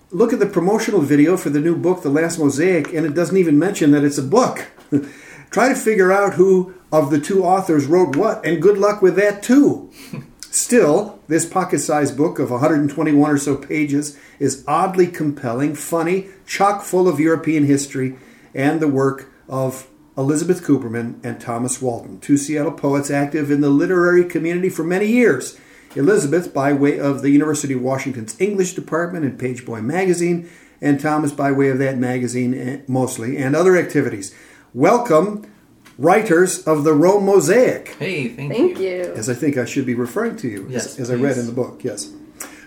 look at the promotional video for the new book, The Last Mosaic, and it doesn't even mention that it's a book. Try to figure out who of the two authors wrote what, and good luck with that too. Still, this pocket-sized book of 121 or so pages is oddly compelling, funny, chock full of European history, and the work of Elizabeth Cooperman and Thomas Walton, two Seattle poets active in the literary community for many years. Elizabeth by way of the University of Washington's English department and Pageboy magazine, and Thomas by way of that magazine mostly, and other activities. Welcome, writers of the Rome Mosaic. Hey, thank you. As I think I should be referring to you, yes, as I read in the book, yes.